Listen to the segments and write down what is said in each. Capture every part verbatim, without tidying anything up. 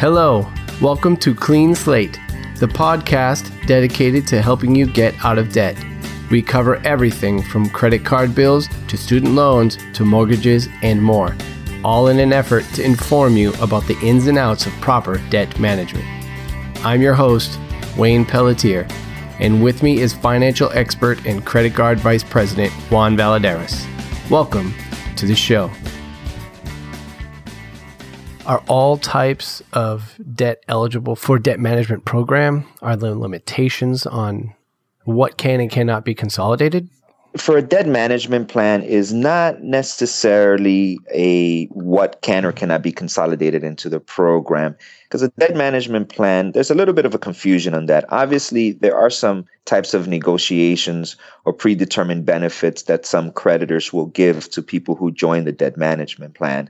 Hello, welcome to Clean Slate, the podcast dedicated to helping you get out of debt. We cover everything from credit card bills to student loans to mortgages and more, all in an effort to inform you about the ins and outs of proper debt management. I'm your host, Wayne Pelletier, and with me is financial expert and credit card vice president, Juan Valadares. Welcome to the show. Are all types of debt eligible for debt management program? Are there limitations on what can and cannot be consolidated? For a debt management plan is not necessarily a what can or cannot be consolidated into the program. Because a debt management plan, there's a little bit of a confusion on that. Obviously, there are some types of negotiations or predetermined benefits that some creditors will give to people who join the debt management plan.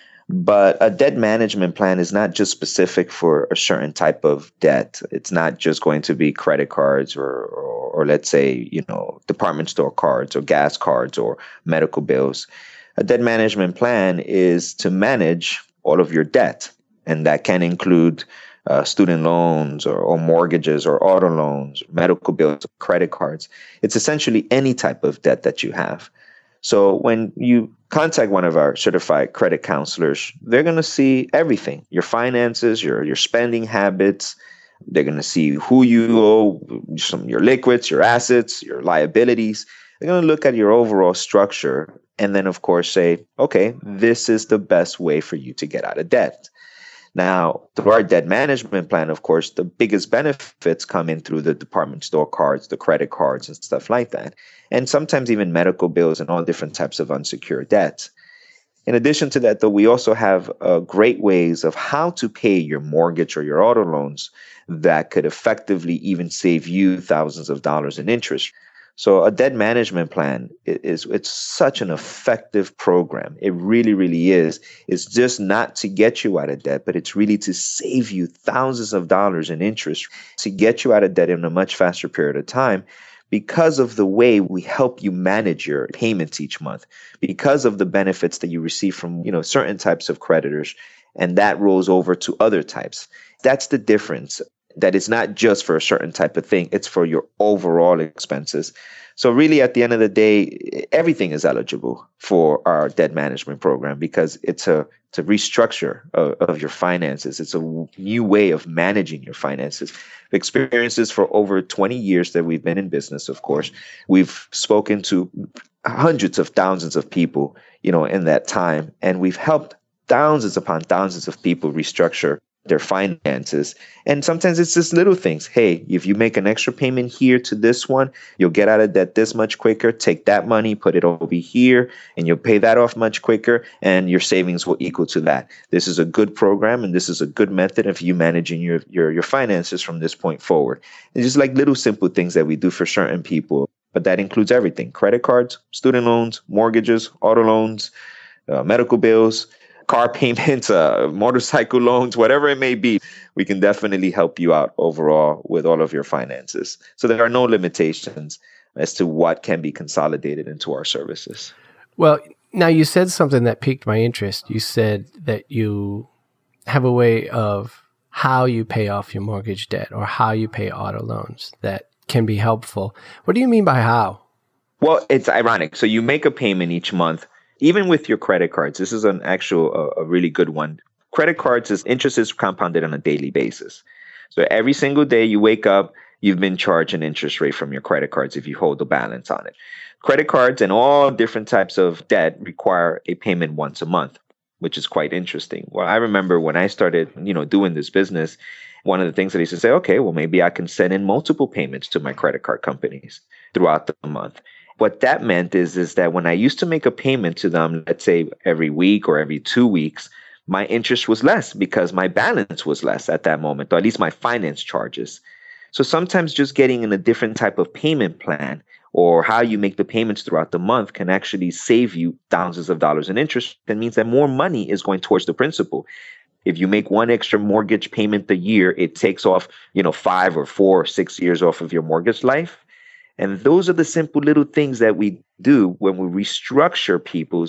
But a debt management plan is not just specific for a certain type of debt. It's not just going to be credit cards or, or, or let's say, you know, department store cards or gas cards or medical bills. A debt management plan is to manage all of your debt. And that can include uh, student loans or, or mortgages or auto loans, medical bills, credit cards. It's essentially any type of debt that you have. So when you contact one of our certified credit counselors, they're going to see everything, your finances, your your spending habits. They're going to see who you owe, some your liquids, your assets, your liabilities. They're going to look at your overall structure and then, of course, say, okay, this is the best way for you to get out of debt. Now, through our debt management plan, of course, the biggest benefits come in through the department store cards, the credit cards and stuff like that. And sometimes even medical bills and all different types of unsecured debts. In addition to that, though, we also have uh, great ways of how to pay your mortgage or your auto loans that could effectively even save you thousands of dollars in interest. So a debt management plan is it's such an effective program. It really, really is. It's just not to get you out of debt, but it's really to save you thousands of dollars in interest, to get you out of debt in a much faster period of time because of the way we help you manage your payments each month, because of the benefits that you receive from, you know, certain types of creditors, and that rolls over to other types. That's the difference. That it's not just for a certain type of thing, it's for your overall expenses. So really, at the end of the day, everything is eligible for our debt management program because it's a, it's a restructure of, of your finances. It's a new way of managing your finances. Experiences for over twenty years that we've been in business, of course. We've spoken to hundreds of thousands of people, you know, in that time, and we've helped thousands upon thousands of people restructure their finances. And sometimes it's just little things. Hey, if you make an extra payment here to this one, you'll get out of debt this much quicker. Take that money, put it over here, and you'll pay that off much quicker, and your savings will equal to that. This is a good program, and this is a good method of you managing your your, your finances from this point forward. It's just like little simple things that we do for certain people, but that includes everything: credit cards, student loans, mortgages, auto loans, uh, medical bills, car payments, uh, motorcycle loans, whatever it may be. We can definitely help you out overall with all of your finances. So there are no limitations as to what can be consolidated into our services. Well, now you said something that piqued my interest. You said that you have a way of how you pay off your mortgage debt or how you pay auto loans that can be helpful. What do you mean by how? Well, it's ironic. So you make a payment each month. Even with your credit cards, this is an actual, uh, a really good one. Credit cards, is interest is compounded on a daily basis. So every single day you wake up, you've been charged an interest rate from your credit cards if you hold the balance on it. Credit cards and all different types of debt require a payment once a month, which is quite interesting. Well, I remember when I started, you know, doing this business, one of the things that I used to say, okay, well, maybe I can send in multiple payments to my credit card companies throughout the month. What that meant is, is that when I used to make a payment to them, let's say every week or every two weeks, my interest was less because my balance was less at that moment, or at least my finance charges. So sometimes just getting in a different type of payment plan or how you make the payments throughout the month can actually save you thousands of dollars in interest. That means that more money is going towards the principal. If you make one extra mortgage payment a year, it takes off, you know, five or four or six years off of your mortgage life. And those are the simple little things that we do when we restructure people's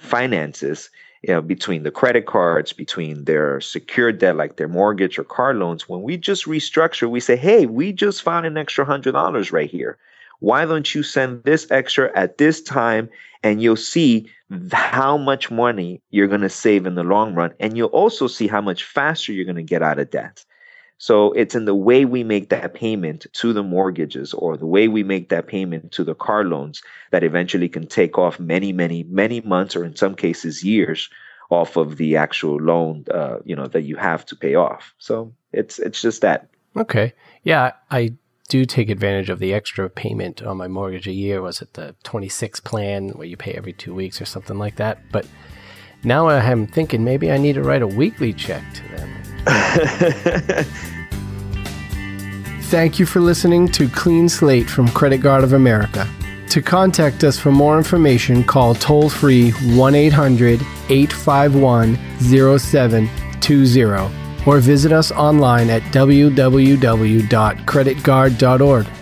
finances, you know, between the credit cards, between their secured debt, like their mortgage or car loans, when we just restructure, we say, hey, we just found an extra one hundred dollars right here. Why don't you send this extra at this time? And you'll see how much money you're going to save in the long run. And you'll also see how much faster you're going to get out of debt. So it's in the way we make that payment to the mortgages or the way we make that payment to the car loans that eventually can take off many, many, many months, or in some cases years, off of the actual loan, uh, you know, that you have to pay off. So it's it's just that. Okay. Yeah, I do take advantage of the extra payment on my mortgage a year. Was it the twenty-six plan where you pay every two weeks or something like that? But now I'm thinking maybe I need to write a weekly check to them. Thank you for listening to Clean Slate from Credit Guard of America. To contact us for more information, call toll-free one eight hundred eight five one zero seven two zero or visit us online at w w w dot credit guard dot org.